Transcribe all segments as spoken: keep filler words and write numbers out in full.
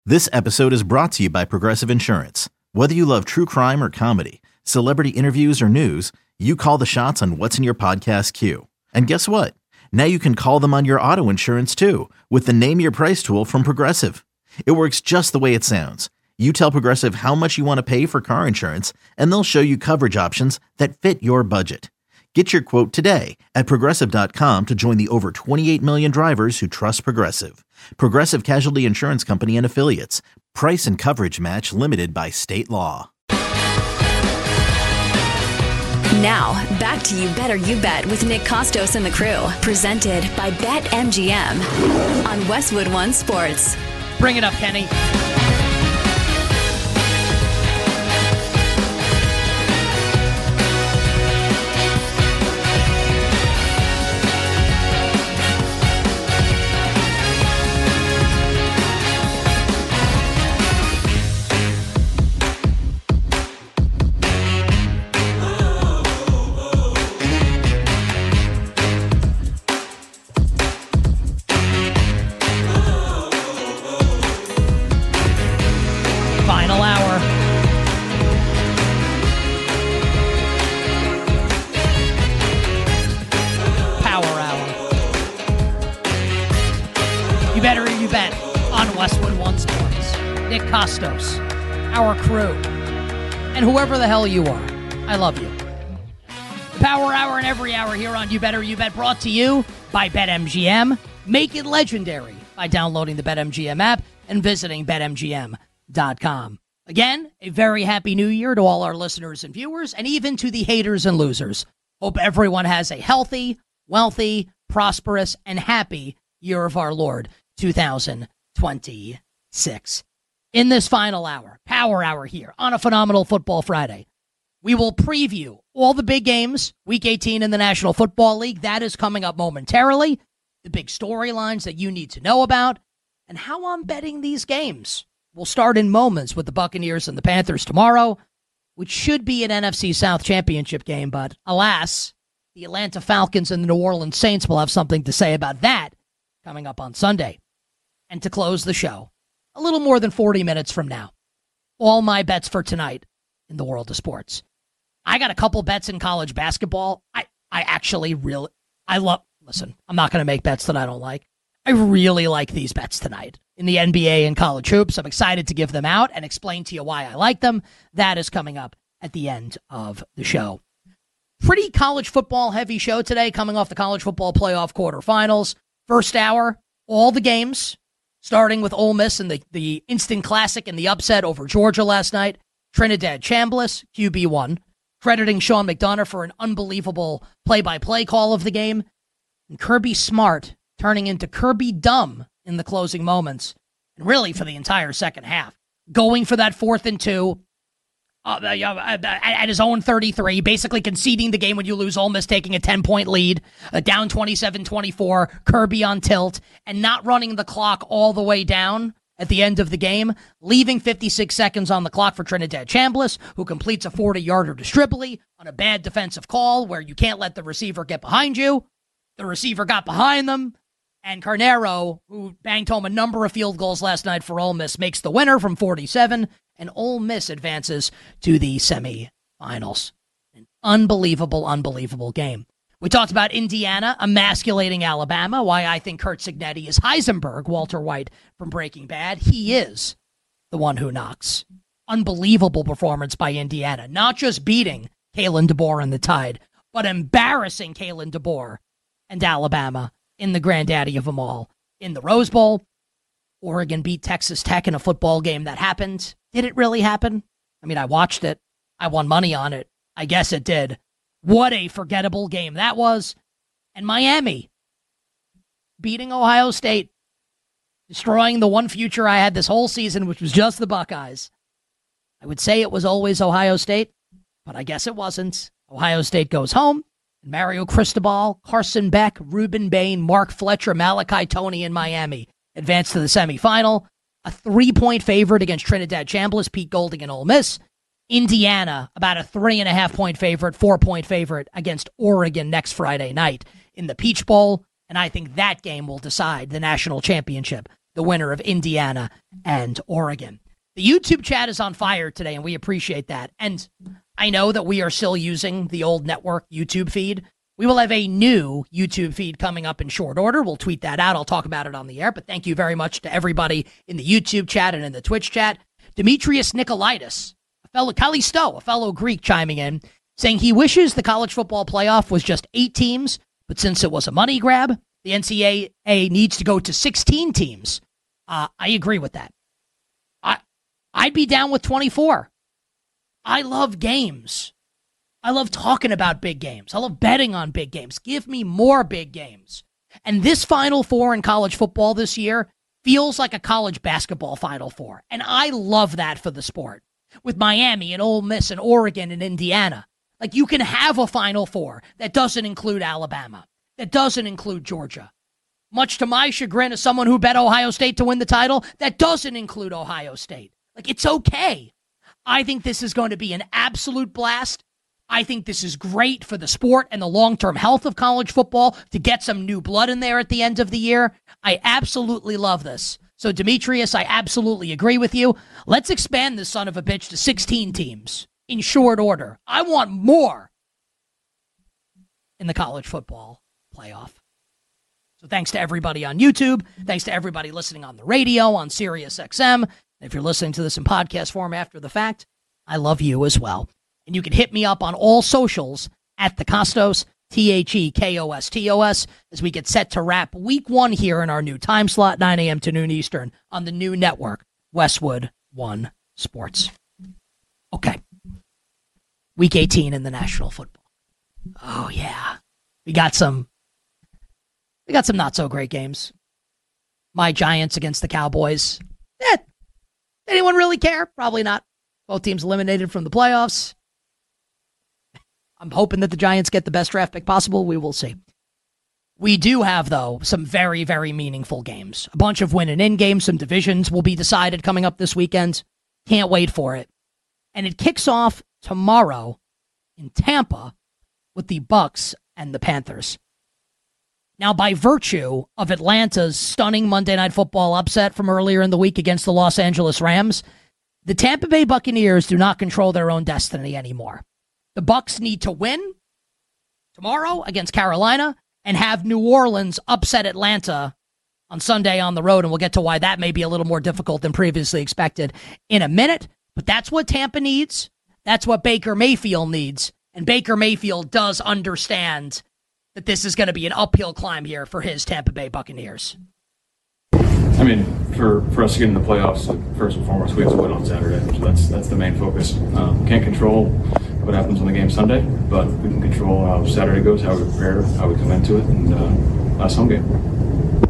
This episode is brought to you by Progressive Insurance. Whether you love true crime or comedy, celebrity interviews or news, you call the shots on what's in your podcast queue. And guess what? Now you can call them on your auto insurance too with the Name Your Price tool from Progressive. It works just the way it sounds. You tell Progressive how much you want to pay for car insurance, and they'll show you coverage options that fit your budget. Get your quote today at Progressive dot com to join the over twenty-eight million drivers who trust Progressive. Progressive Casualty Insurance Company and Affiliates. Price and coverage match limited by state law. Now, back to You Better You Bet with Nick Costos and the crew. Presented by BetMGM on Westwood One Sports. Bring it up, Kenny. Costos, our crew, and whoever the hell you are, I love you. The Power Hour and every hour here on You Better You Bet, brought to you by BetMGM. Make it legendary by downloading the BetMGM app and visiting Bet M G M dot com. Again, a very happy new year to all our listeners and viewers, and even to the haters and losers. Hope everyone has a healthy, wealthy, prosperous, and happy year of our Lord, two thousand twenty-six. In this final hour, Power Hour here on a phenomenal Football Friday, we will preview all the big games, Week eighteen in the National Football League. That is coming up momentarily. The big storylines that you need to know about, and how I'm betting these games. We'll start in moments with the Buccaneers and the Panthers tomorrow, which should be an N F C South championship game, but alas, the Atlanta Falcons and the New Orleans Saints will have something to say about that coming up on Sunday. And to close the show, a little more than forty minutes from now, all my bets for tonight in the world of sports. I got a couple bets in college basketball. I, I actually really, I love, listen, I'm not going to make bets that I don't like. I really like these bets tonight in the N B A and college hoops. I'm excited to give them out and explain to you why I like them. That is coming up at the end of the show. Pretty college football heavy show today, coming off the college football playoff quarterfinals. First hour, all the games. Starting with Ole Miss and the, the instant classic and the upset over Georgia last night. Trinidad Chambliss, Q B one, crediting Sean McDonough for an unbelievable play-by-play call of the game. And Kirby Smart turning into Kirby Dumb in the closing moments. And really for the entire second half. Going for that fourth and two uh, uh, at his own thirty-three, basically conceding the game when you lose. Ole Miss taking a ten-point lead, uh, down twenty-seven twenty-four, Kirby on tilt, and not running the clock all the way down at the end of the game, leaving fifty-six seconds on the clock for Trinidad Chambliss, who completes a forty-yarder to Stribley on a bad defensive call where you can't let the receiver get behind you. The receiver got behind them, and Carnero, who banged home a number of field goals last night for Ole Miss, makes the winner from forty-seven, and Ole Miss advances to the semifinals. An unbelievable, unbelievable game. We talked about Indiana emasculating Alabama, why I think Kurt Signetti is Heisenberg, Walter White from Breaking Bad. He is the one who knocks. Unbelievable performance by Indiana. Not just beating Kalen DeBoer and the Tide, but embarrassing Kalen DeBoer and Alabama in the granddaddy of them all in the Rose Bowl. Oregon beat Texas Tech in a football game that happened. Did it really happen? I mean, I watched it. I won money on it. I guess it did. What a forgettable game that was. And Miami beating Ohio State, destroying the one future I had this whole season, which was just the Buckeyes. I would say it was always Ohio State, but I guess it wasn't. Ohio State goes home. Mario Cristobal, Carson Beck, Ruben Bain, Mark Fletcher, Malachi Toney in Miami advance to the semifinal. A three-point favorite against Trinidad Chambliss, Pete Golding, and Ole Miss. Indiana, about a three-and-a-half-point favorite, four-point favorite against Oregon next Friday night in the Peach Bowl. And I think that game will decide the national championship. the winner of Indiana and Oregon. The YouTube chat is on fire today, and we appreciate that. And I know that we are still using the old network YouTube feed. We will have a new YouTube feed coming up in short order. We'll tweet that out. I'll talk about it on the air. But thank you very much to everybody in the YouTube chat and in the Twitch chat. Demetrius Nicolaitis, a fellow Callisto, a fellow Greek, chiming in, saying he wishes the college football playoff was just eight teams, but since it was a money grab, the N C double A needs to go to sixteen teams. Uh, I agree with that. I, I'd be down with twenty-four. I love games. I love talking about big games. I love betting on big games. Give me more big games. And this Final Four in college football this year feels like a college basketball Final Four. And I love that for the sport. With Miami and Ole Miss and Oregon and Indiana. Like, you can have a Final Four that doesn't include Alabama, that doesn't include Georgia. Much to my chagrin as someone who bet Ohio State to win the title, that doesn't include Ohio State. Like, it's okay. I think this is going to be an absolute blast. I think this is great for the sport and the long-term health of college football to get some new blood in there at the end of the year. I absolutely love this. So, Demetrius, I absolutely agree with you. Let's expand this son of a bitch to sixteen teams in short order. I want more in the college football playoff. So thanks to everybody on YouTube. Thanks to everybody listening on the radio, on Sirius X M. If you're listening to this in podcast form after the fact, I love you as well. And you can hit me up on all socials at the Costos, T H E K O S T O S, as we get set to wrap week one here in our new time slot, nine a.m. to noon Eastern, on the new network, Westwood One Sports. Okay. Week eighteen in the National Football. Oh, yeah. We got some, we got some not-so-great games. My Giants against the Cowboys. Eh, anyone really care? Probably not. Both teams eliminated from the playoffs. I'm hoping that the Giants get the best draft pick possible. We will see. We do have, though, some very, very meaningful games. A bunch of win and in games. Some divisions will be decided coming up this weekend. Can't wait for it. And it kicks off tomorrow in Tampa with the Bucs and the Panthers. Now, by virtue of Atlanta's stunning Monday Night Football upset from earlier in the week against the Los Angeles Rams, the Tampa Bay Buccaneers do not control their own destiny anymore. The Bucs need to win tomorrow against Carolina and have New Orleans upset Atlanta on Sunday on the road, and we'll get to why that may be a little more difficult than previously expected in a minute. But that's what Tampa needs. That's what Baker Mayfield needs. And Baker Mayfield does understand that this is going to be an uphill climb here for his Tampa Bay Buccaneers. I mean, for, for us to get in the playoffs, first and foremost, we have to win on Saturday. So that's that's the main focus. Um, can't control what happens on the game Sunday, but we can control how Saturday goes, how we prepare, how we come into it, and uh, last home game.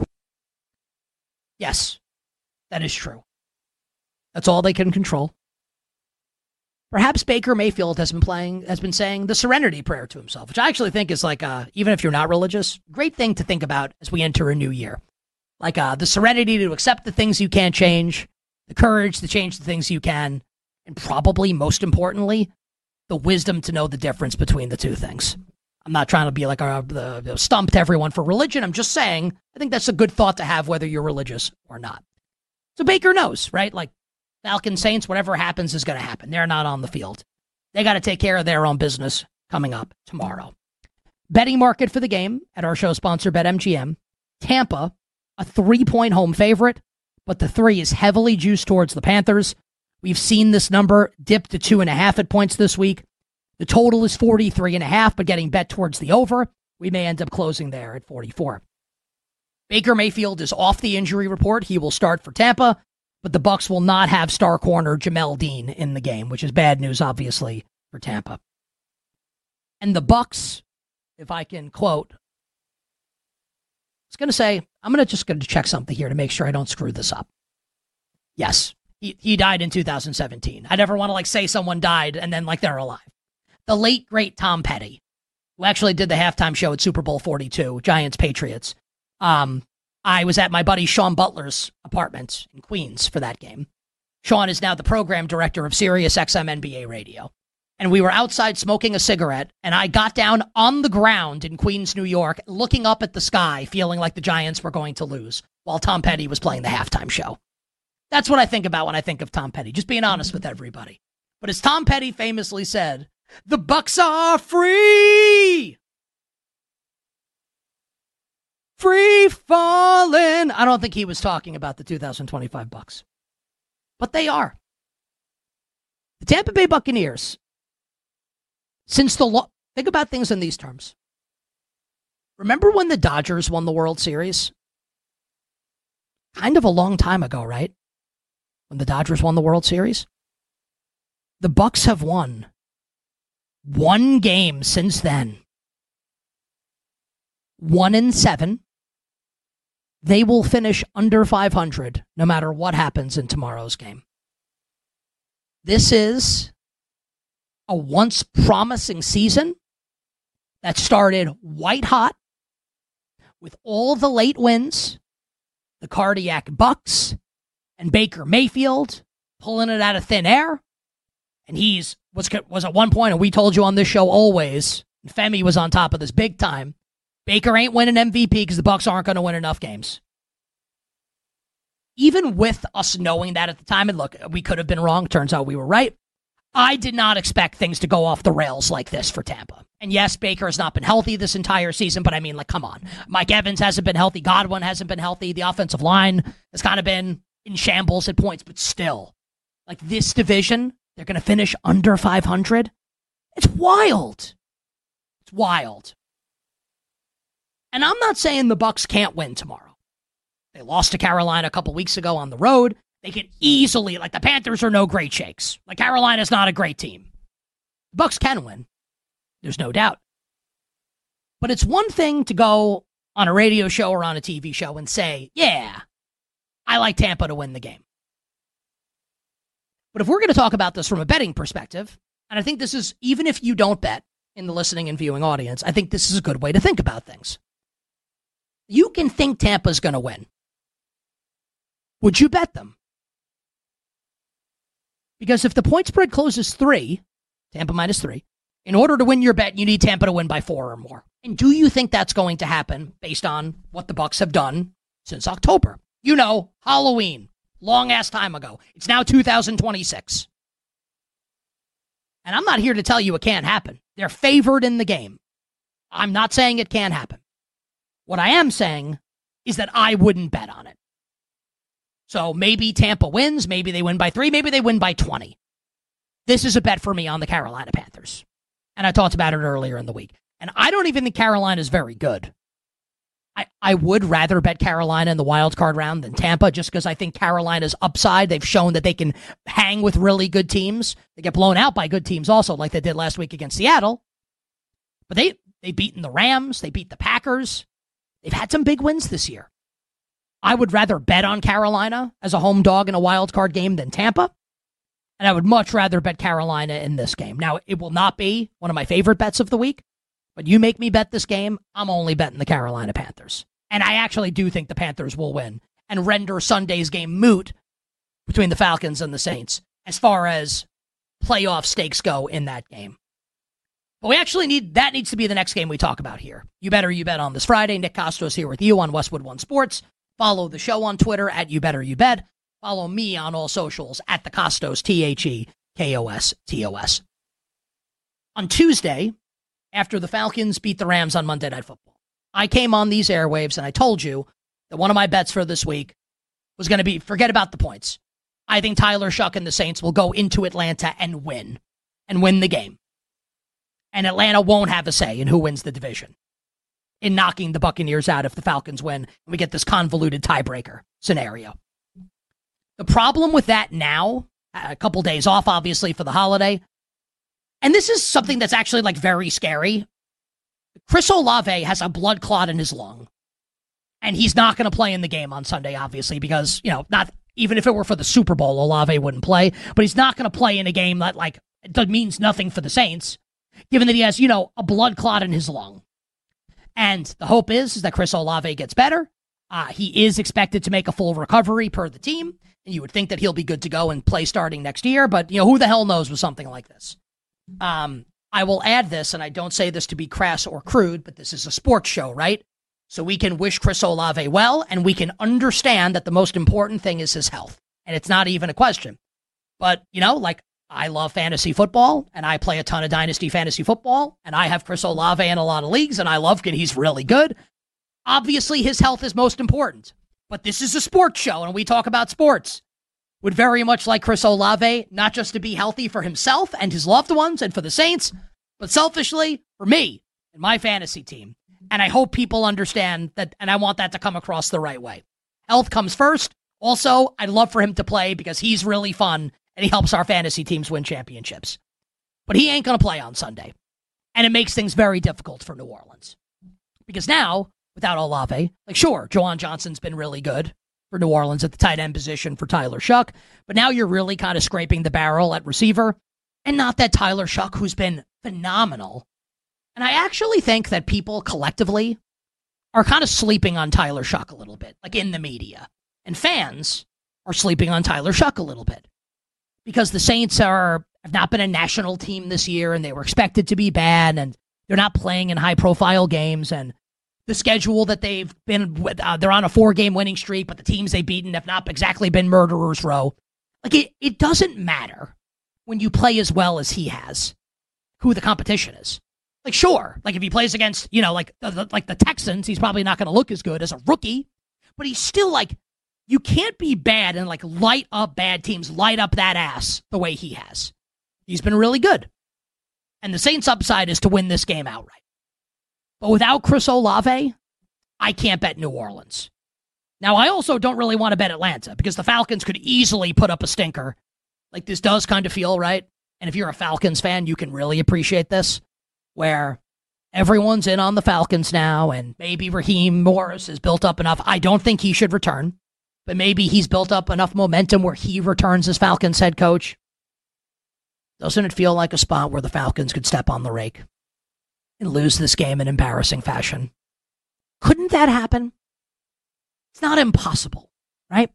Yes, that is true. That's all they can control. Perhaps Baker Mayfield has been playing, has been saying the Serenity Prayer to himself, which I actually think is like, a, even if you're not religious, great thing to think about as we enter a new year. Like uh, the serenity to accept the things you can't change, the courage to change the things you can, and probably most importantly, the wisdom to know the difference between the two things. I'm not trying to be like a, the, stump to everyone for religion. I'm just saying, I think that's a good thought to have whether you're religious or not. So Baker knows, right? Like Falcons, Saints, whatever happens is going to happen. They're not on the field. They got to take care of their own business coming up tomorrow. Betting market for the game at our show sponsor, BetMGM. Tampa, a three-point home favorite, but the three is heavily juiced towards the Panthers. We've seen this number dip to two and a half at points this week. The total is forty-three and a half, but getting bet towards the over. We may end up closing there at forty-four. Baker Mayfield is off the injury report. He will start for Tampa, but the Bucs will not have star corner Jamel Dean in the game, which is bad news, obviously, for Tampa. And the Bucs, if I can quote, I was going to say, I'm going to just going to check something here to make sure I don't screw this up. Yes, he, he died in two thousand seventeen. I never want to like say someone died and then like they're alive. The late, great Tom Petty, who actually did the halftime show at Super Bowl forty-two, Giants-Patriots. Um, I was at my buddy Sean Butler's apartment in Queens for that game. Sean is now the program director of Sirius X M N B A Radio. and we were outside smoking a cigarette, and I got down on the ground in Queens, New York, looking up at the sky, feeling like the Giants were going to lose while Tom Petty was playing the halftime show. That's what I think about when I think of Tom Petty, just being honest with everybody. But as Tom Petty famously said, the Bucks are free! Free falling! I don't think he was talking about the two thousand twenty-five Bucks. But they are. The Tampa Bay Buccaneers, since the lo- think about things in these terms. Remember when the Dodgers won the World Series? Kind of a long time ago, right? When the Dodgers won the World Series? The Bucks have won one game since then. One in seven. They will finish under five hundred no matter what happens in tomorrow's game. This is a once promising season that started white hot with all the late wins, the cardiac Bucks, and Baker Mayfield pulling it out of thin air. And he's was was at one point, and we told you on this show always, and Femi was on top of this big time, Baker ain't winning M V P because the Bucks aren't going to win enough games. Even with us knowing that at the time, and look, we could have been wrong. Turns out we were right. I did not expect things to go off the rails like this for Tampa. And yes, Baker has not been healthy this entire season, but I mean, like, come on. Mike Evans hasn't been healthy. Godwin hasn't been healthy. The offensive line has kind of been in shambles at points, but still, like, this division, they're going to finish under five hundred. It's wild. It's wild. And I'm not saying the Bucks can't win tomorrow. They lost to Carolina a couple weeks ago on the road. They could easily, like, the Panthers are no great shakes. Like, Carolina's not a great team. The Bucks can win. There's no doubt. But it's one thing to go on a radio show or on a T V show and say, yeah, I like Tampa to win the game. But if we're going to talk about this from a betting perspective, and I think this is, even if you don't bet in the listening and viewing audience, I think this is a good way to think about things. You can think Tampa's going to win. Would you bet them? Because if the point spread closes three, Tampa minus three, in order to win your bet, you need Tampa to win by four or more. And do you think that's going to happen based on what the Bucks have done since October? You know, Halloween, long-ass time ago. It's now two thousand twenty-six. And I'm not here to tell you it can't happen. They're favored in the game. I'm not saying it can't happen. What I am saying is that I wouldn't bet on it. So maybe Tampa wins, maybe they win by three, maybe they win by twenty. This is a bet for me on the Carolina Panthers. And I talked about it earlier in the week. And I don't even think Carolina is very good. I, I would rather bet Carolina in the wild card round than Tampa, just because I think Carolina's upside. They've shown that they can hang with really good teams. They get blown out by good teams also, like they did last week against Seattle. But they, they've beaten the Rams. They beat the Packers. They've had some big wins this year. I would rather bet on Carolina as a home dog in a wild card game than Tampa. And I would much rather bet Carolina in this game. Now, it will not be one of my favorite bets of the week, but you make me bet this game, I'm only betting the Carolina Panthers. And I actually do think the Panthers will win and render Sunday's game moot between the Falcons and the Saints as far as playoff stakes go in that game. But we actually need, that needs to be the next game we talk about here. You Bet or You Bet on this Friday. Nick Kostos here with you on Westwood One Sports. Follow the show on Twitter at You Bet or You Bet. Follow me on all socials at the Kostos, T H E K O S T O S. On Tuesday, after the Falcons beat the Rams on Monday Night Football, I came on these airwaves and I told you that one of my bets for this week was going to be, forget about the points. I think Tyler Shuck and the Saints will go into Atlanta and win, and win the game. And Atlanta won't have a say in who wins the division, in knocking the Buccaneers out if the Falcons win and we get this convoluted tiebreaker scenario. The problem with that now, a couple days off, obviously, for the holiday, and this is something that's actually, like, very scary. Chris Olave has a blood clot in his lung, and he's not going to play in the game on Sunday, obviously, because, you know, not even if it were for the Super Bowl, Olave wouldn't play, but he's not going to play in a game that, like, it means nothing for the Saints, given that he has, you know, a blood clot in his lung. And the hope is, is that Chris Olave gets better. Uh, he is expected to make a full recovery per the team. And you would think that he'll be good to go and play starting next year. But, you know, who the hell knows with something like this? Um, I will add this, and I don't say this to be crass or crude, but this is a sports show, right? So we can wish Chris Olave well, and we can understand that the most important thing is his health. And it's not even a question. But, you know, like, I love fantasy football, and I play a ton of dynasty fantasy football, and I have Chris Olave in a lot of leagues, and I love it. He's really good. Obviously, his health is most important. But this is a sports show, and we talk about sports. Would very much like Chris Olave, not just to be healthy for himself and his loved ones and for the Saints, but selfishly for me and my fantasy team. And I hope people understand that, and I want that to come across the right way. Health comes first. Also, I'd love for him to play because he's really fun and he helps our fantasy teams win championships. But he ain't going to play on Sunday. And it makes things very difficult for New Orleans. Because now, without Olave, like sure, Juwan Johnson's been really good for New Orleans at the tight end position for Tyler Shuck, but now you're really kind of scraping the barrel at receiver. And not that Tyler Shuck, who's been phenomenal. And I actually think that people collectively are kind of sleeping on Tyler Shuck a little bit, like in the media. And fans are sleeping on Tyler Shuck a little bit. Because the Saints are have not been a national team this year, and they were expected to be bad, and they're not playing in high-profile games, and the schedule that they've been with, uh, they're on a four-game winning streak, but the teams they've beaten have not exactly been murderer's row. Like, it, it doesn't matter when you play as well as he has, who the competition is. Like, sure, like if he plays against, you know, like the, the, like the Texans, he's probably not going to look as good as a rookie, but he's still like, you can't be bad and like light up bad teams, light up that ass the way he has. He's been really good. And the Saints' upside is to win this game outright. But without Chris Olave, I can't bet New Orleans. Now, I also don't really want to bet Atlanta because the Falcons could easily put up a stinker. Like, this does kind of feel right. And if you're a Falcons fan, you can really appreciate this, where everyone's in on the Falcons now, and maybe Raheem Morris has built up enough. I don't think he should return, but maybe he's built up enough momentum where he returns as Falcons head coach. Doesn't it feel like a spot where the Falcons could step on the rake and lose this game in embarrassing fashion? Couldn't that happen? It's not impossible, right?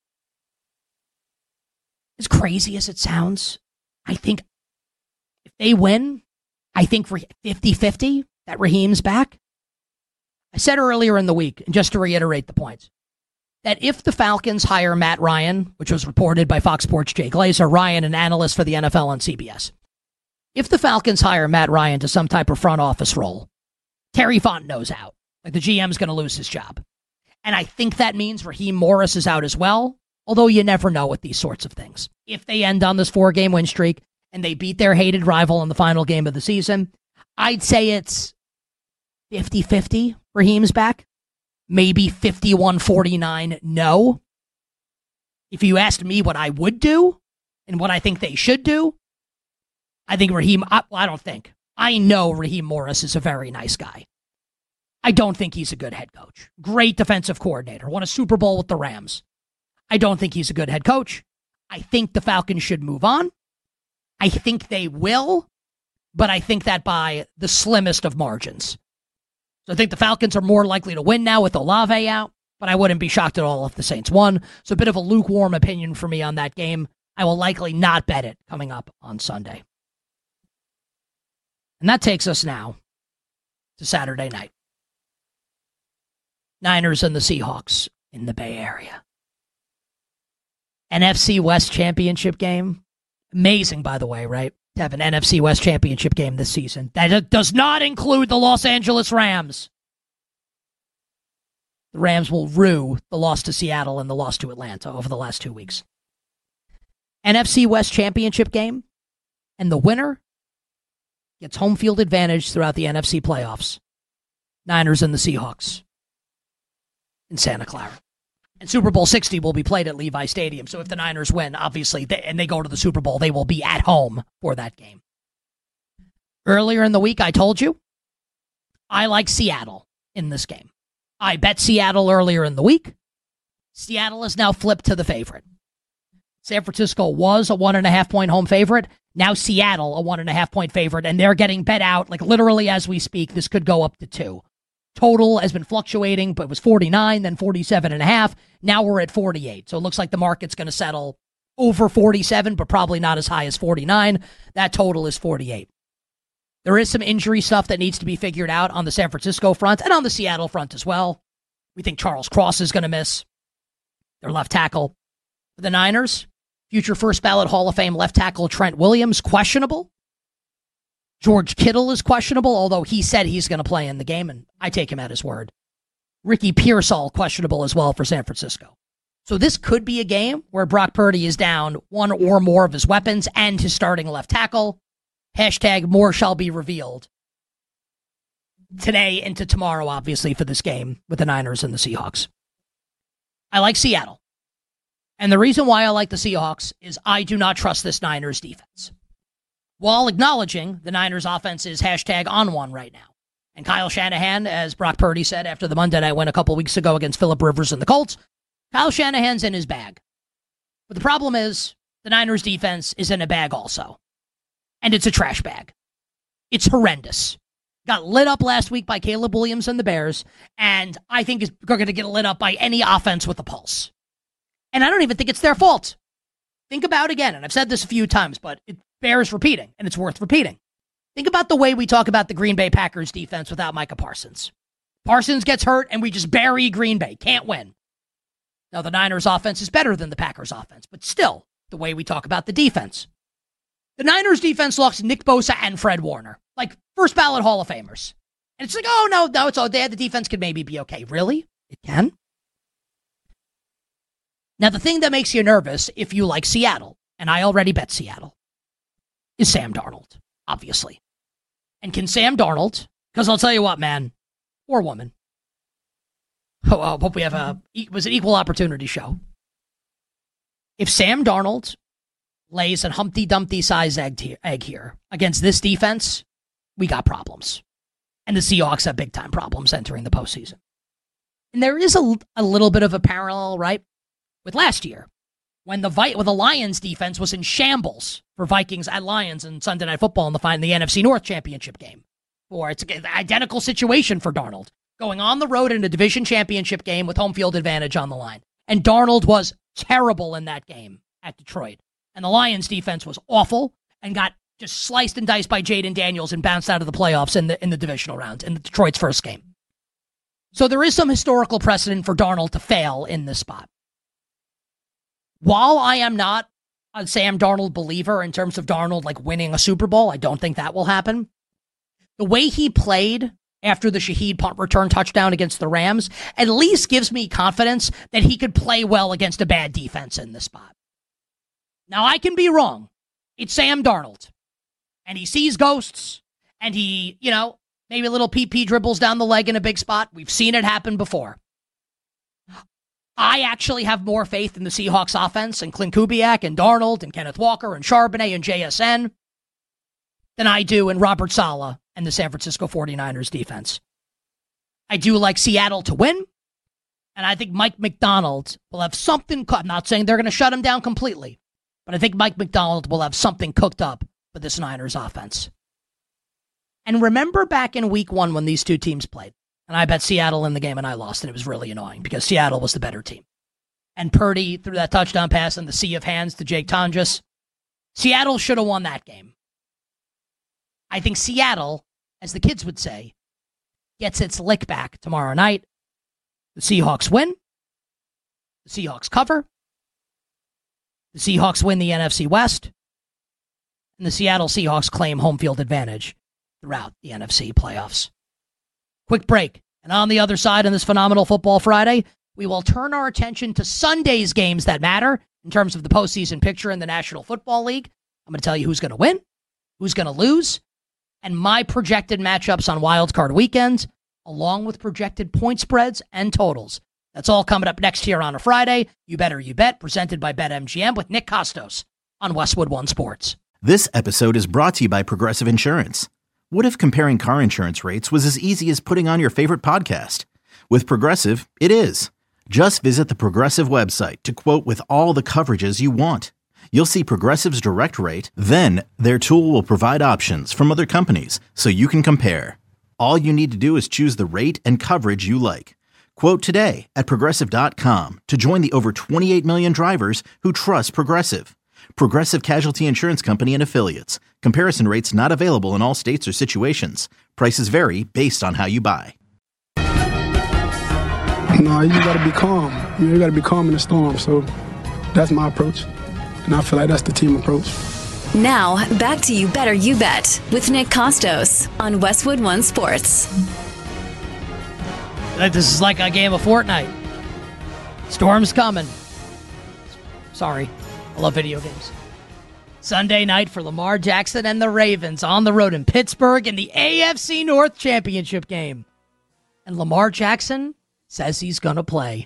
As crazy as it sounds, I think if they win, I think for fifty-fifty that Raheem's back. I said earlier in the week, and just to reiterate the points, that if the Falcons hire Matt Ryan, which was reported by Fox Sports' Jay Glazer, Ryan, an analyst for the N F L on C B S, if the Falcons hire Matt Ryan to some type of front office role, Terry Fontenot's out. Like, the G M's going to lose his job. And I think that means Raheem Morris is out as well, although you never know with these sorts of things. If they end on this four-game win streak and they beat their hated rival in the final game of the season, I'd say it's fifty-fifty Raheem's back. Maybe fifty-one forty-nine no. If you asked me what I would do and what I think they should do, I think Raheem, I, well, I don't think. I know Raheem Morris is a very nice guy. I don't think he's a good head coach. Great defensive coordinator. Won a Super Bowl with the Rams. I don't think he's a good head coach. I think the Falcons should move on. I think they will, but I think that by the slimmest of margins. So I think the Falcons are more likely to win now with Olave out, but I wouldn't be shocked at all if the Saints won. So a bit of a lukewarm opinion for me on that game. I will likely not bet it coming up on Sunday. And that takes us now to Saturday night. Niners and the Seahawks in the Bay Area. N F C West Championship game. Amazing, by the way, right? To have an N F C West Championship game this season. That does not include the Los Angeles Rams. The Rams will rue the loss to Seattle and the loss to Atlanta over the last two weeks. N F C West Championship game, and the winner gets home field advantage throughout the N F C playoffs. Niners and the Seahawks in Santa Clara. And Super Bowl sixty will be played at Levi Stadium. So if the Niners win, obviously, they, and they go to the Super Bowl, they will be at home for that game. Earlier in the week, I told you, I like Seattle in this game. I bet Seattle earlier in the week. Seattle is now flipped to the favorite. San Francisco was a one and a half point home favorite. Now Seattle, a one and a half point favorite, and they're getting bet out. Like, literally as we speak, this could go up to two. Total has been fluctuating, but it was forty-nine, then forty-seven and a half. Now we're at forty-eight. So it looks like the market's going to settle over forty-seven, but probably not as high as forty-nine. That total is forty-eight. There is some injury stuff that needs to be figured out on the San Francisco front and on the Seattle front as well. We think Charles Cross is going to miss their left tackle. For the Niners, future first ballot Hall of Fame left tackle Trent Williams, questionable. George Kittle is questionable, although he said he's going to play in the game, and I take him at his word. Ricky Pearsall, questionable as well for San Francisco. So this could be a game where Brock Purdy is down one or more of his weapons and his starting left tackle. Hashtag more shall be revealed today into tomorrow, obviously, for this game with the Niners and the Seahawks. I like Seattle. And the reason why I like the Seahawks is I do not trust this Niners defense. While acknowledging the Niners offense is hashtag on one right now. And Kyle Shanahan, as Brock Purdy said after the Monday night win a couple weeks ago against Phillip Rivers and the Colts, Kyle Shanahan's in his bag. But the problem is the Niners defense is in a bag also. And it's a trash bag. It's horrendous. Got lit up last week by Caleb Williams and the Bears, and I think is going to get lit up by any offense with a pulse. And I don't even think it's their fault. Think about again, and I've said this a few times, but it bears repeating, and it's worth repeating. Think about the way we talk about the Green Bay Packers defense without Micah Parsons. Parsons gets hurt, and we just bury Green Bay. Can't win. Now, the Niners offense is better than the Packers offense, but still, the way we talk about the defense. The Niners defense lost Nick Bosa and Fred Warner, like first ballot Hall of Famers. And it's like, oh, no, no, it's all there. The defense could maybe be okay. Really? It can? Now, the thing that makes you nervous if you like Seattle, and I already bet Seattle, is Sam Darnold, obviously. And can Sam Darnold, because I'll tell you what, man, or woman, oh, I hope we have a, it was an equal opportunity show. If Sam Darnold lays a Humpty Dumpty size egg, te- egg here against this defense, we got problems. And the Seahawks have big time problems entering the postseason. And there is a, a little bit of a parallel, right, with last year when the Vi- when the Lions defense was in shambles for Vikings at Lions in Sunday Night Football in the, in the N F C North championship game. Or it's an identical situation for Darnold, going on the road in a division championship game with home field advantage on the line. And Darnold was terrible in that game at Detroit. And the Lions defense was awful and got just sliced and diced by Jaden Daniels and bounced out of the playoffs in the in the divisional round in the Detroit's first game. So there is some historical precedent for Darnold to fail in this spot. While I am not a Sam Darnold believer in terms of Darnold like winning a Super Bowl, I don't think that will happen. The way he played after the Shaheed punt return touchdown against the Rams at least gives me confidence that he could play well against a bad defense in this spot. Now, I can be wrong. It's Sam Darnold. And he sees ghosts. And he, you know, maybe a little P P dribbles down the leg in a big spot. We've seen it happen before. I actually have more faith in the Seahawks offense and Clint Kubiak and Darnold and Kenneth Walker and Charbonnet and J S N than I do in Robert Saleh and the San Francisco forty-niners defense. I do like Seattle to win. And I think Mike Macdonald will have something. I'm not saying they're going to shut him down completely. But I think Mike Macdonald will have something cooked up for this Niners offense. And remember back in week one when these two teams played, and I bet Seattle in the game and I lost, and it was really annoying because Seattle was the better team. And Purdy threw that touchdown pass in the sea of hands to Jake Tonjes. Seattle should have won that game. I think Seattle, as the kids would say, gets its lick back tomorrow night. The Seahawks win. The Seahawks cover. The Seahawks win the N F C West, and the Seattle Seahawks claim home field advantage throughout the N F C playoffs. Quick break, and on the other side on this phenomenal Football Friday, we will turn our attention to Sunday's games that matter in terms of the postseason picture in the National Football League. I'm going to tell you who's going to win, who's going to lose, and my projected matchups on Wild Card weekends, along with projected point spreads and totals. That's all coming up next here on a Friday. You Better You Bet, presented by BetMGM with Nick Kostos on Westwood One Sports. This episode is brought to you by Progressive Insurance. What if comparing car insurance rates was as easy as putting on your favorite podcast? With Progressive, it is. Just visit the Progressive website to quote with all the coverages you want. You'll see Progressive's direct rate, then their tool will provide options from other companies so you can compare. All you need to do is choose the rate and coverage you like. Quote today at Progressive dot com to join the over twenty-eight million drivers who trust Progressive. Progressive Casualty Insurance Company and Affiliates. Comparison rates not available in all states or situations. Prices vary based on how you buy. No, you got to be calm. You, know, you got to be calm in the storm. So that's my approach. And I feel like that's the team approach. Now, back to You Better You Bet with Nick Costos on Westwood One Sports. This is like a game of Fortnite. Storm's coming. Sorry. I love video games. Sunday night for Lamar Jackson and the Ravens on the road in Pittsburgh in the A F C North Championship game. And Lamar Jackson says he's going to play.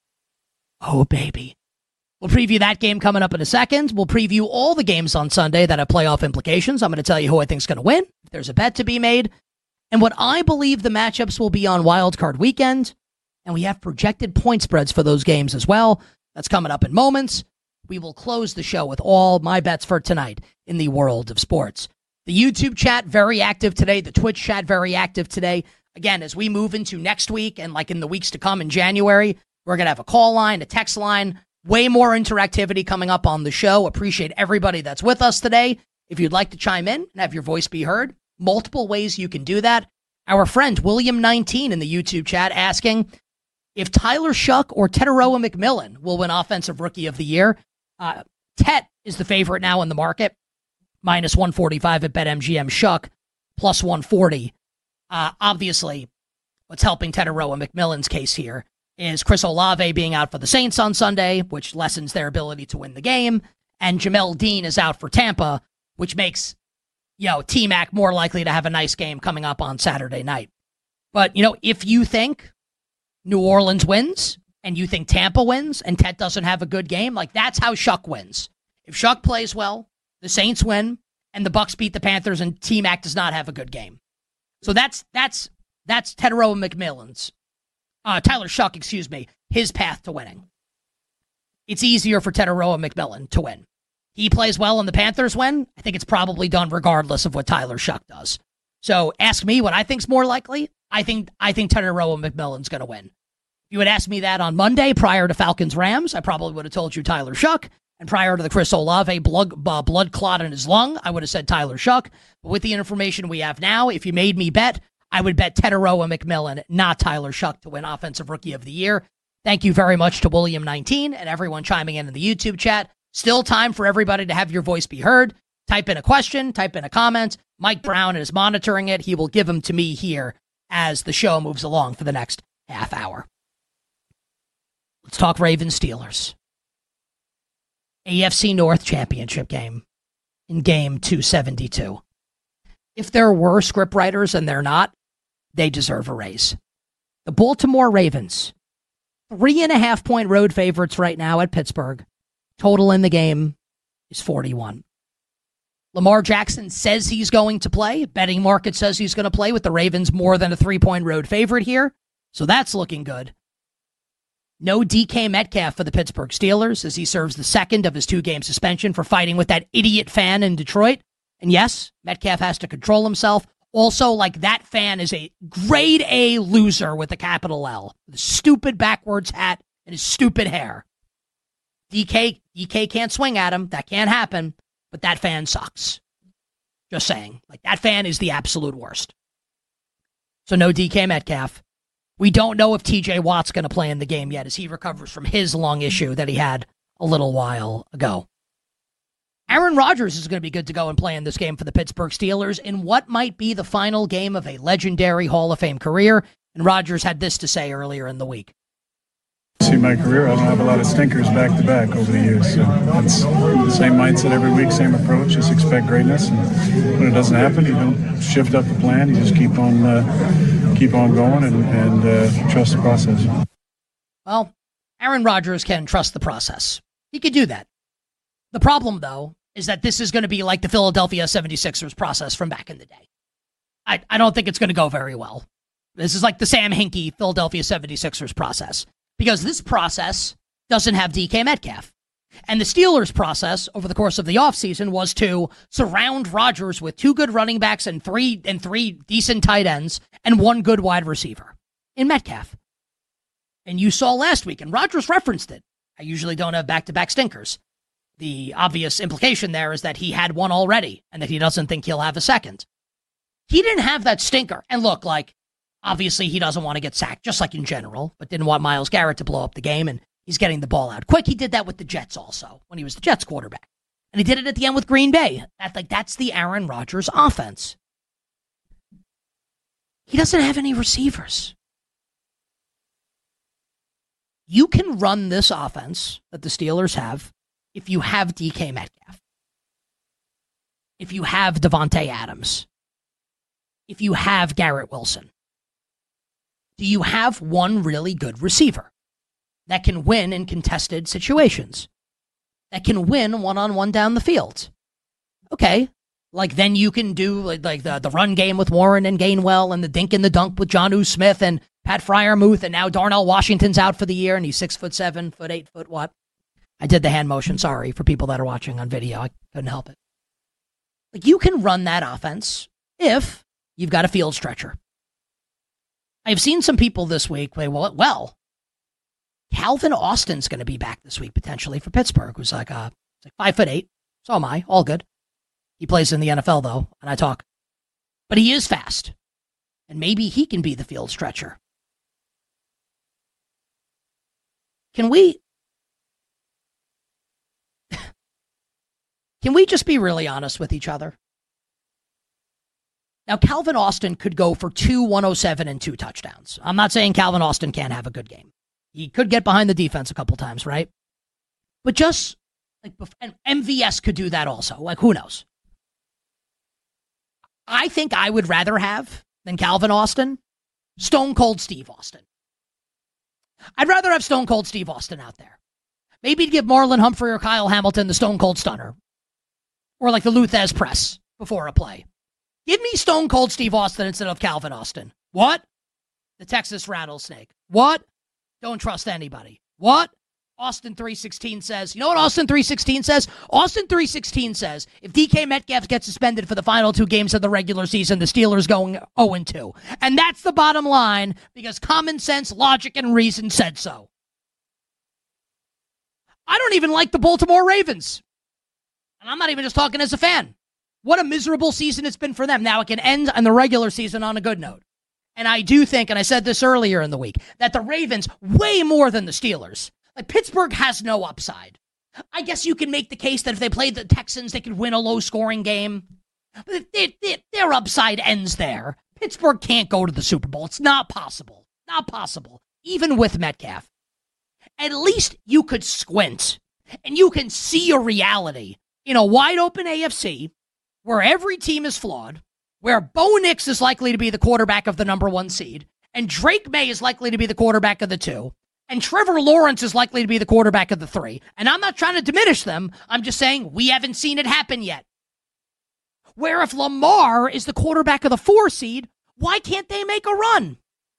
Oh, baby. We'll preview that game coming up in a second. We'll preview all the games on Sunday that have playoff implications. I'm going to tell you who I think is going to win, if there's a bet to be made, and what I believe the matchups will be on Wild Card Weekend. And we have projected point spreads for those games as well. That's coming up in moments. We will close the show with all my bets for tonight in the world of sports. The YouTube chat, very active today. The Twitch chat, very active today. Again, as we move into next week and like in the weeks to come in January, we're going to have a call line, a text line, way more interactivity coming up on the show. Appreciate everybody that's with us today. If you'd like to chime in and have your voice be heard, multiple ways you can do that. Our friend William nineteen in the YouTube chat asking if Tyler Shuck or Teteroa McMillan will win Offensive Rookie of the Year. Uh, Tet is the favorite now in the market, minus one forty-five at BetMGM. Shuck, plus one forty. Uh, obviously, what's helping Teteroa McMillan's case here is Chris Olave being out for the Saints on Sunday, which lessens their ability to win the game, and Jamel Dean is out for Tampa, which makes, you know, T-Mac more likely to have a nice game coming up on Saturday night. But, you know, if you think New Orleans wins and you think Tampa wins and Tet doesn't have a good game, like that's how Shuck wins. If Shuck plays well, the Saints win, and the Bucs beat the Panthers, and T-Mac does not have a good game. So that's that's that's Teteroa McMillan's, uh, Tyler Shuck, excuse me, his path to winning. It's easier for Teteroa McMillan to win. He plays well and the Panthers win. I think it's probably done regardless of what Tyler Shuck does. So ask me what I think's more likely. I think I think Teteroa McMillan's going to win. If you had asked me that on Monday prior to Falcons-Rams, I probably would have told you Tyler Shuck. And prior to the Chris Olave blood, uh, blood clot in his lung, I would have said Tyler Shuck. But with the information we have now, if you made me bet, I would bet Teteroa McMillan, not Tyler Shuck, to win Offensive Rookie of the Year. Thank you very much to William nineteen and everyone chiming in in the YouTube chat. Still time for everybody to have your voice be heard. Type in a question, type in a comment. Mike Brown is monitoring it. He will give them to me here as the show moves along for the next half hour. Let's talk Ravens Steelers. A F C North Championship game in game two seventy-two. If there were scriptwriters and they're not, they deserve a raise. The Baltimore Ravens, three and a half point road favorites right now at Pittsburgh. Total in the game is forty-one. Lamar Jackson says he's going to play. Betting market says he's going to play with the Ravens more than a three-point road favorite here. So that's looking good. No D K Metcalf for the Pittsburgh Steelers as he serves the second of his two-game suspension for fighting with that idiot fan in Detroit. And yes, Metcalf has to control himself. Also, like, that fan is a grade A loser with a capital L. With a stupid backwards hat and his stupid hair. D K, D K can't swing at him. That can't happen. But that fan sucks. Just saying. Like, that fan is the absolute worst. So no D K Metcalf. We don't know if T J Watt's going to play in the game yet as he recovers from his lung issue that he had a little while ago. Aaron Rodgers is going to be good to go and play in this game for the Pittsburgh Steelers in what might be the final game of a legendary Hall of Fame career. And Rodgers had this to say earlier in the week. See my career, I don't have a lot of stinkers back to back over the years. So that's the same mindset every week, same approach. Just expect greatness, and when it doesn't happen, you don't shift up the plan. You just keep on, uh, keep on going, and, and uh, trust the process. Well, Aaron Rodgers can trust the process. He could do that. The problem, though, is that this is going to be like the Philadelphia seventy-sixers process from back in the day. I, I don't think it's going to go very well. This is like the Sam Hinkie Philadelphia seventy-sixers process. Because this process doesn't have D K Metcalf. And the Steelers' process over the course of the offseason was to surround Rodgers with two good running backs and three and three decent tight ends and one good wide receiver in Metcalf. And you saw last week, and Rodgers referenced it. I usually don't have back-to-back stinkers. The obvious implication there is that he had one already and that he doesn't think he'll have a second. He didn't have that stinker. And look, like, obviously he doesn't want to get sacked, just like in general, but didn't want Myles Garrett to blow up the game, and he's getting the ball out quick. He did that with the Jets also, when he was the Jets quarterback. And he did it at the end with Green Bay. That, like, that's the Aaron Rodgers offense. He doesn't have any receivers. You can run this offense that the Steelers have if you have D K Metcalf, if you have Devontae Adams, if you have Garrett Wilson. Do you have one really good receiver that can win in contested situations, that can win one-on-one down the field? Okay, like then you can do like, like the, the run game with Warren and Gainwell and the dink and the dunk with Jonnu Smith and Pat Freiermuth, and now Darnell Washington's out for the year, and he's six foot seven, foot eight, foot what? I did the hand motion, sorry, for people that are watching on video. I couldn't help it. Like, you can run that offense if you've got a field stretcher. I've seen some people this week say, well, well, Calvin Austin's going to be back this week, potentially, for Pittsburgh, who's like, uh, like five foot eight. So am I, all good. He plays in the N F L, though, and I talk. But he is fast, and maybe he can be the field stretcher. Can we, can we just be really honest with each other? Now, Calvin Austin could go for two one oh seven and two touchdowns. I'm not saying Calvin Austin can't have a good game. He could get behind the defense a couple times, right? But just, like, and M V S could do that also. Like, who knows? I think I would rather have, than Calvin Austin, Stone Cold Steve Austin. I'd rather have Stone Cold Steve Austin out there. Maybe to give Marlon Humphrey or Kyle Hamilton the Stone Cold Stunner. Or like the Luthez Press before a play. Give me Stone Cold Steve Austin instead of Calvin Austin. What? The Texas Rattlesnake. What? Don't trust anybody. What? Austin three sixteen says. You know what Austin three sixteen says? Austin three sixteen says, if D K Metcalf gets suspended for the final two games of the regular season, the Steelers going oh and two. And that's the bottom line, because common sense, logic, and reason said so. I don't even like the Baltimore Ravens. And I'm not even just talking as a fan. What a miserable season it's been for them. Now it can end on the regular season on a good note. And I do think, and I said this earlier in the week, that the Ravens, way more than the Steelers, like Pittsburgh has no upside. I guess you can make the case that if they played the Texans, they could win a low-scoring game. But they, they, their upside ends there. Pittsburgh can't go to the Super Bowl. It's not possible. Not possible. Even with Metcalf. At least you could squint, and you can see a reality in a wide-open A F C where every team is flawed, where Bo Nix is likely to be the quarterback of the number one seed, and Drake May is likely to be the quarterback of the two, and Trevor Lawrence is likely to be the quarterback of the three. And I'm not trying to diminish them. I'm just saying we haven't seen it happen yet. Where if Lamar is the quarterback of the four seed, why can't they make a run?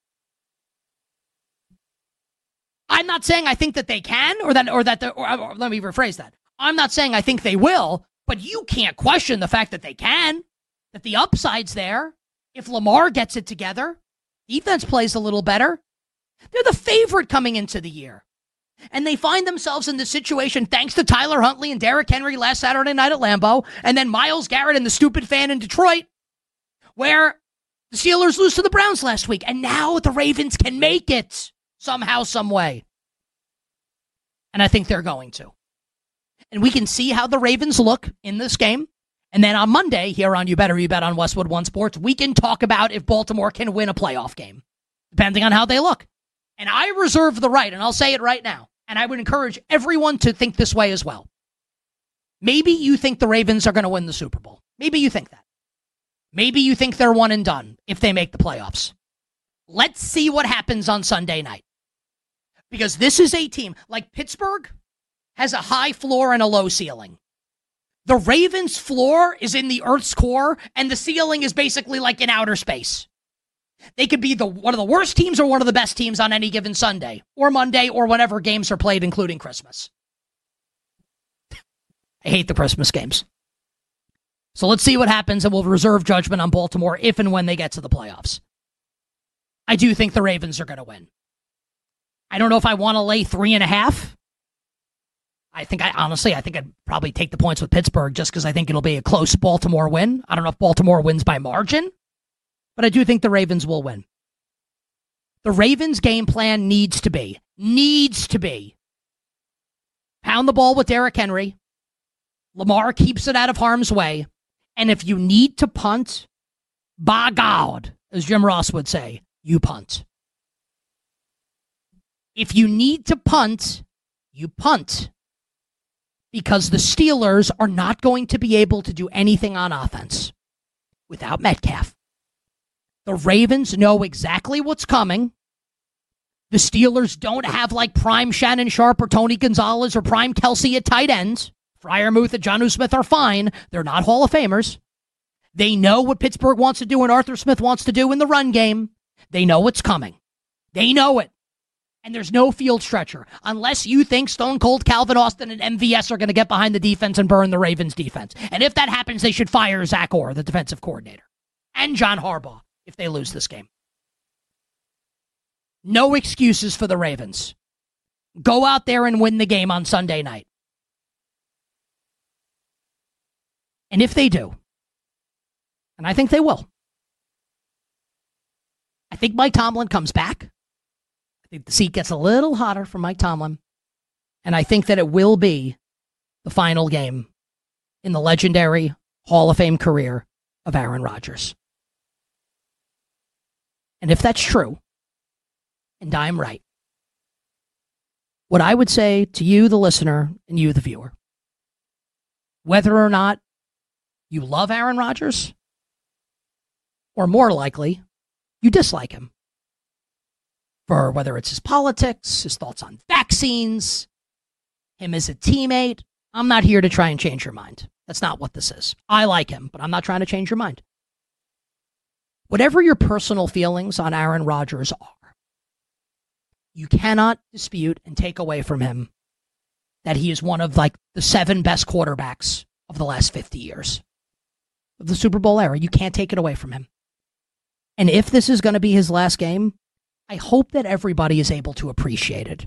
I'm not saying I think that they can, or that, or that, the, or, or let me rephrase that. I'm not saying I think they will, but you can't question the fact that they can, that the upside's there. If Lamar gets it together, defense plays a little better. They're the favorite coming into the year. And they find themselves in this situation thanks to Tyler Huntley and Derrick Henry last Saturday night at Lambeau, and then Myles Garrett and the stupid fan in Detroit, where the Steelers lose to the Browns last week. And now the Ravens can make it somehow, some way. And I think they're going to. And we can see how the Ravens look in this game. And then on Monday, here on You Better You Bet on Westwood One Sports, we can talk about if Baltimore can win a playoff game, depending on how they look. And I reserve the right, and I'll say it right now, and I would encourage everyone to think this way as well. Maybe you think the Ravens are going to win the Super Bowl. Maybe you think that. Maybe you think they're one and done if they make the playoffs. Let's see what happens on Sunday night. Because this is a team, like Pittsburgh has a high floor and a low ceiling. The Ravens' floor is in the Earth's core, and the ceiling is basically like in outer space. They could be the one of the worst teams or one of the best teams on any given Sunday, or Monday, or whenever games are played, including Christmas. I hate the Christmas games. So let's see what happens, and we'll reserve judgment on Baltimore if and when they get to the playoffs. I do think the Ravens are going to win. I don't know if I want to lay three and a half. I think I honestly, I think I'd probably take the points with Pittsburgh just because I think it'll be a close Baltimore win. I don't know if Baltimore wins by margin, but I do think the Ravens will win. The Ravens' game plan needs to be, needs to be, pound the ball with Derrick Henry. Lamar keeps it out of harm's way. And if you need to punt, by God, as Jim Ross would say, you punt. If you need to punt, you punt. Because the Steelers are not going to be able to do anything on offense without Metcalf. The Ravens know exactly what's coming. The Steelers don't have like prime Shannon Sharp or Tony Gonzalez or prime Kelsey at tight ends. Freiermuth and Jonnu Smith are fine. They're not Hall of Famers. They know what Pittsburgh wants to do and Arthur Smith wants to do in the run game. They know what's coming. They know it. And there's no field stretcher. Unless you think Stone Cold Calvin Austin and M V S are going to get behind the defense and burn the Ravens defense. And if that happens, they should fire Zach Orr, the defensive coordinator. And John Harbaugh, if they lose this game. No excuses for the Ravens. Go out there and win the game on Sunday night. And if they do, and I think they will, I think Mike Tomlin comes back. I think the seat gets a little hotter for Mike Tomlin. And I think that it will be the final game in the legendary Hall of Fame career of Aaron Rodgers. And if that's true, and I'm right, what I would say to you, the listener, and you, the viewer, whether or not you love Aaron Rodgers, or more likely, you dislike him, for whether it's his politics, his thoughts on vaccines, him as a teammate, I'm not here to try and change your mind. That's not what this is. I like him, but I'm not trying to change your mind. Whatever your personal feelings on Aaron Rodgers are, you cannot dispute and take away from him that he is one of like the seven best quarterbacks of the last fifty years of the Super Bowl era. You can't take it away from him. And if this is going to be his last game, I hope that everybody is able to appreciate it.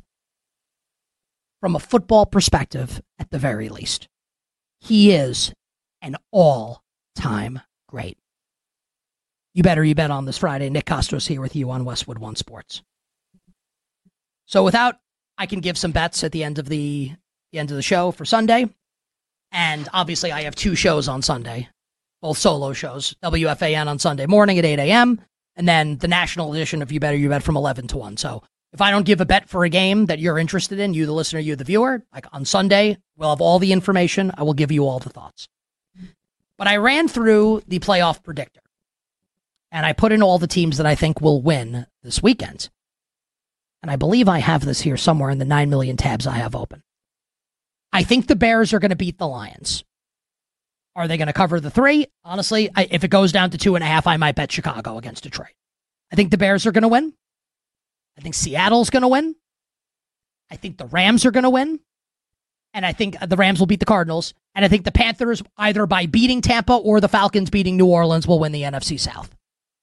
From a football perspective, at the very least. He is an all-time great. You better you bet on this Friday. Nick Kostos here with you on Westwood One Sports. So without, I can give some bets at the end of the, the end of the show for Sunday. And obviously I have two shows on Sunday, both solo shows. W F A N on Sunday morning at eight a.m. and then the national edition of You Better You Bet from eleven to one. So if I don't give a bet for a game that you're interested in, you the listener, you the viewer, like on Sunday, we'll have all the information. I will give you all the thoughts. But I ran through the playoff predictor, and I put in all the teams that I think will win this weekend. And I believe I have this here somewhere in the nine million tabs I have open. I think the Bears are going to beat the Lions. Are they going to cover the three? Honestly, I, if it goes down to two and a half, I might bet Chicago against Detroit. I think the Bears are going to win. I think Seattle's going to win. I think the Rams are going to win. And I think the Rams will beat the Cardinals. And I think the Panthers, either by beating Tampa or the Falcons beating New Orleans, will win the N F C South.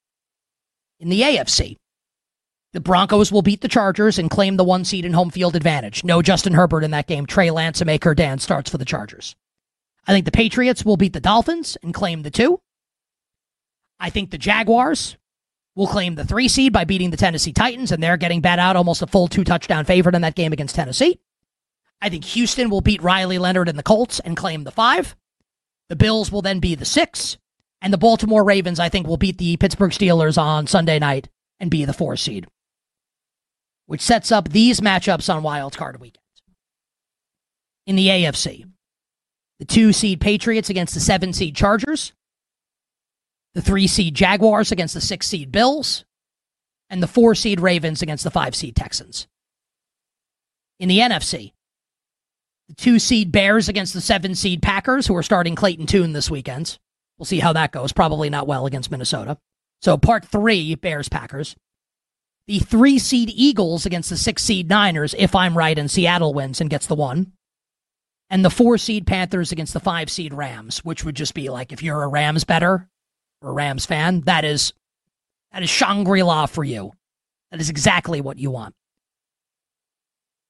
In the A F C, the Broncos will beat the Chargers and claim the one seed and home field advantage. No Justin Herbert in that game. Trey Lance and Maker Dan starts for the Chargers. I think the Patriots will beat the Dolphins and claim the two. I think the Jaguars will claim the three seed by beating the Tennessee Titans, and they're getting bet out almost a full two-touchdown favorite in that game against Tennessee. I think Houston will beat Riley Leonard and the Colts and claim the five. The Bills will then be the six. And the Baltimore Ravens, I think, will beat the Pittsburgh Steelers on Sunday night and be the four seed, which sets up these matchups on Wild Card Weekend. In the A F C, the two-seed Patriots against the seven-seed Chargers, the three-seed Jaguars against the six-seed Bills, and the four-seed Ravens against the five-seed Texans. In the N F C, the two-seed Bears against the seven-seed Packers, who are starting Clayton Tune this weekend. We'll see how that goes. Probably not well against Minnesota. So part three, Bears-Packers. The three-seed Eagles against the six-seed Niners, if I'm right, and Seattle wins and gets the one. And the four-seed Panthers against the five-seed Rams, which would just be like, if you're a Rams bettor or a Rams fan, that is that is Shangri-La for you. That is exactly what you want.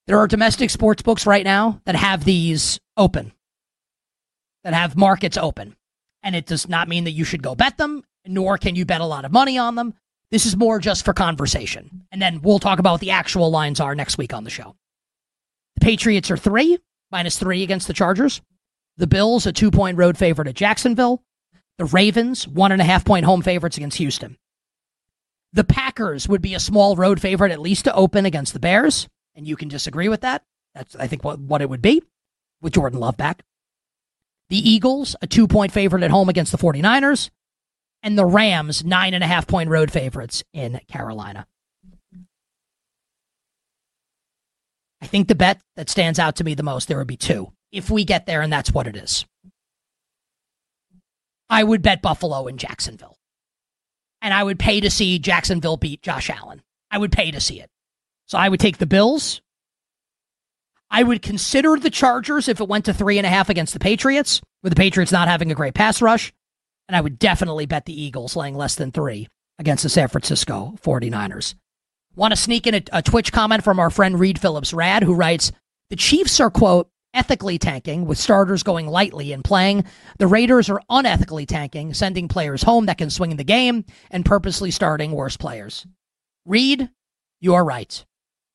There are domestic sports books right now that have these open, that have markets open. And it does not mean that you should go bet them, nor can you bet a lot of money on them. This is more just for conversation. And then we'll talk about what the actual lines are next week on the show. The Patriots are three, minus three against the Chargers. The Bills, a two-point road favorite at Jacksonville. The Ravens, one and a half point home favorites against Houston. The Packers would be a small road favorite, at least to open against the Bears. And you can disagree with that. That's, I think, what, what it would be with Jordan Love back. The Eagles, a two-point favorite at home against the 49ers. And the Rams, nine and a half point road favorites in Carolina. I think the bet that stands out to me the most, there would be two. If we get there, and that's what it is. I would bet Buffalo in Jacksonville. And I would pay to see Jacksonville beat Josh Allen. I would pay to see it. So I would take the Bills. I would consider the Chargers if it went to three and a half against the Patriots, with the Patriots not having a great pass rush. And I would definitely bet the Eagles laying less than three against the San Francisco 49ers. Want to sneak in a, a Twitch comment from our friend Reed Phillips Rad, who writes, the Chiefs are, quote, ethically tanking, with starters going lightly and playing. The Raiders are unethically tanking, sending players home that can swing the game and purposely starting worse players. Reed, you are right.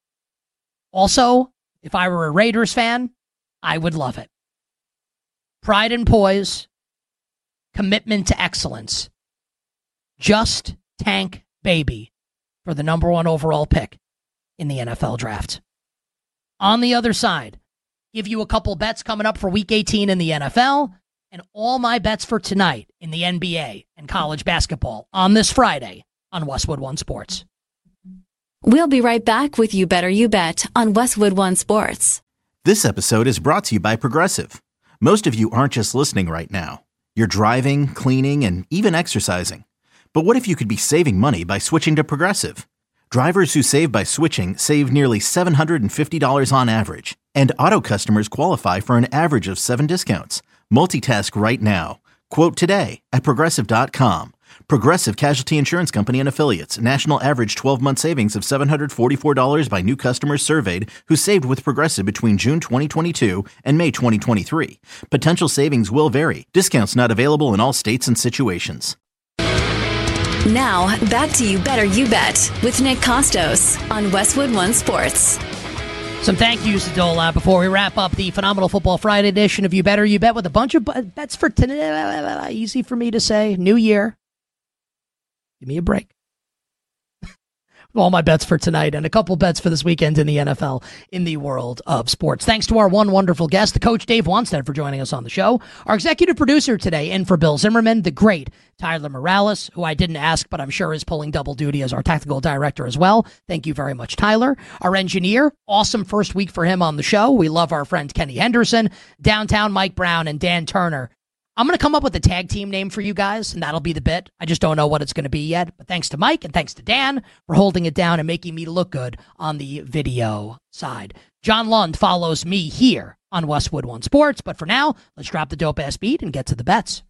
Also, if I were a Raiders fan, I would love it. Pride and poise, commitment to excellence. Just tank baby for the number one overall pick in the N F L draft. On the other side, give you a couple bets coming up for week eighteen in the N F L, and all my bets for tonight in the N B A and college basketball on this Friday on Westwood One Sports. We'll be right back with You Better You Bet on Westwood One Sports. This episode is brought to you by Progressive. Most of you aren't just listening right now. You're driving, cleaning, and even exercising. But what if you could be saving money by switching to Progressive? Drivers who save by switching save nearly seven hundred fifty dollars on average. And auto customers qualify for an average of seven discounts. Multitask right now. Quote today at Progressive dot com. Progressive Casualty Insurance Company and Affiliates. National average twelve-month savings of seven hundred forty-four dollars by new customers surveyed who saved with Progressive between June twenty twenty-two and May twenty twenty-three. Potential savings will vary. Discounts not available in all states and situations. Now, back to You Better You Bet with Nick Costos on Westwood One Sports. Some thank yous to dole out before we wrap up the Phenomenal Football Friday edition of You Better You Bet with a bunch of bets for tonight. Easy for me to say. New year. Give me a break. All my bets for tonight and a couple bets for this weekend in the N F L in the world of sports. Thanks to our one wonderful guest, the coach Dave Wanstead, for joining us on the show. Our executive producer today, in for Bill Zimmerman, the great Tyler Morales, who I didn't ask, but I'm sure is pulling double duty as our technical director as well. Thank you very much, Tyler. Our engineer, awesome first week for him on the show. We love our friend Kenny Henderson, downtown Mike Brown, and Dan Turner. I'm going to come up with a tag team name for you guys, and that'll be the bit. I just don't know what it's going to be yet. But thanks to Mike and thanks to Dan for holding it down and making me look good on the video side. John Lund follows me here on Westwood One Sports. But for now, let's drop the dope-ass beat and get to the bets.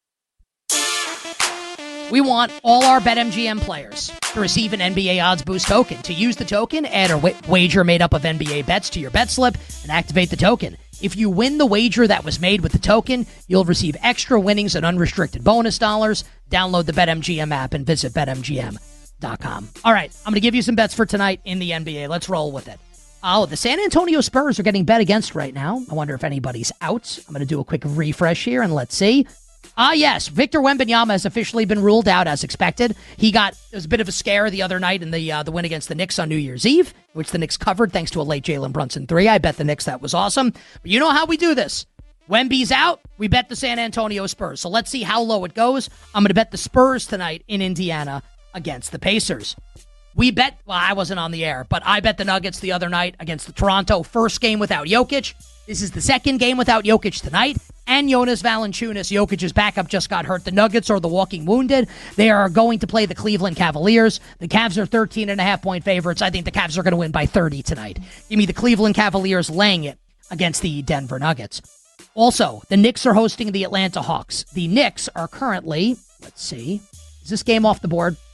We want all our BetMGM players to receive an N B A Odds Boost token. To use the token, add a w- wager made up of N B A bets to your bet slip and activate the token. If you win the wager that was made with the token, you'll receive extra winnings and unrestricted bonus dollars. Download the BetMGM app and visit Bet M G M dot com. All right, I'm going to give you some bets for tonight in the N B A. Let's roll with it. Oh, the San Antonio Spurs are getting bet against right now. I wonder if anybody's out. I'm going to do a quick refresh here and let's see. Ah, yes, Victor Wembanyama has officially been ruled out as expected. He got, it was a bit of a scare the other night in the uh, the win against the Knicks on New Year's Eve, which the Knicks covered thanks to a late Jalen Brunson three. I bet the Knicks that was awesome. But you know how we do this. Wemby's out, we bet the San Antonio Spurs. So let's see how low it goes. I'm going to bet the Spurs tonight in Indiana against the Pacers. We bet, well, I wasn't on the air, but I bet the Nuggets the other night against the Toronto. First game without Jokic. This is the second game without Jokic tonight. And Jonas Valanciunas, Jokic's backup, just got hurt. The Nuggets are the walking wounded. They are going to play the Cleveland Cavaliers. The Cavs are thirteen and a half point favorites. I think the Cavs are going to win by thirty tonight. Give me the Cleveland Cavaliers laying it against the Denver Nuggets. Also, the Knicks are hosting the Atlanta Hawks. The Knicks are currently, let's see, is this game off the board?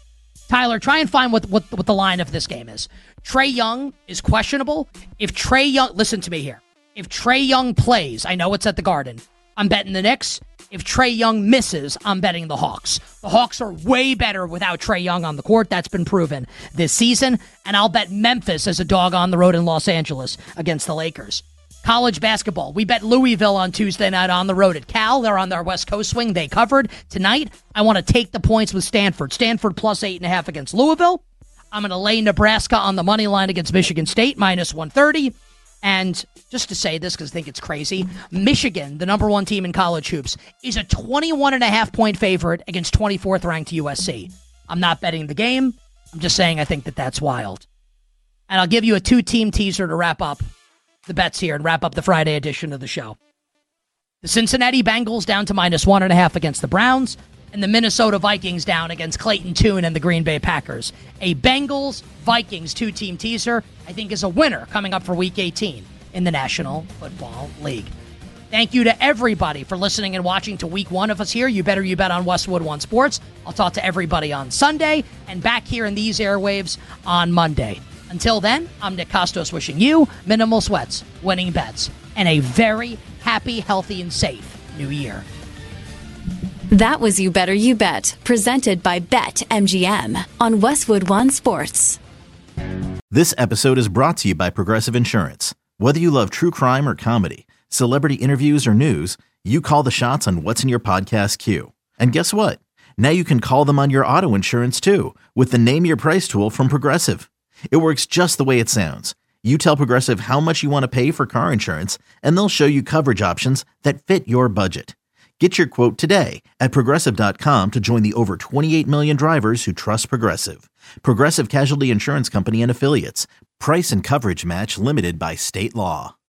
Tyler, try and find what, what, what the line of this game is. Trae Young is questionable. If Trae Young, listen to me here. If Trae Young plays, I know it's at the Garden, I'm betting the Knicks. If Trae Young misses, I'm betting the Hawks. The Hawks are way better without Trae Young on the court. That's been proven this season. And I'll bet Memphis as a dog on the road in Los Angeles against the Lakers. College basketball. We bet Louisville on Tuesday night on the road at Cal. They're on their West Coast swing. They covered. Tonight, I want to take the points with Stanford. Stanford plus eight and a half against Louisville. I'm going to lay Nebraska on the money line against Michigan State, minus one thirty. And just to say this, because I think it's crazy, Michigan, the number one team in college hoops, is a twenty-one and a half point favorite against twenty-fourth ranked U S C. I'm not betting the game. I'm just saying I think that that's wild. And I'll give you a two-team teaser to wrap up the bets here and wrap up the Friday edition of the show. The Cincinnati Bengals down to minus one and a half against the Browns, and the Minnesota Vikings down against Clayton Tune and the Green Bay Packers. A Bengals-Vikings two-team teaser, I think, is a winner coming up for Week eighteen in the National Football League. Thank you to everybody for listening and watching to Week one of us here. You Better You Bet on Westwood One Sports. I'll talk to everybody on Sunday and back here in these airwaves on Monday. Until then, I'm Nick Kostos wishing you minimal sweats, winning bets, and a very happy, healthy, and safe new year. That was You Better You Bet, presented by BetMGM on Westwood One Sports. This episode is brought to you by Progressive Insurance. Whether you love true crime or comedy, celebrity interviews or news, you call the shots on what's in your podcast queue. And guess what? Now you can call them on your auto insurance too with the Name Your Price tool from Progressive. It works just the way it sounds. You tell Progressive how much you want to pay for car insurance, and they'll show you coverage options that fit your budget. Get your quote today at Progressive dot com to join the over twenty-eight million drivers who trust Progressive. Progressive Casualty Insurance Company and Affiliates. Price and coverage match limited by state law.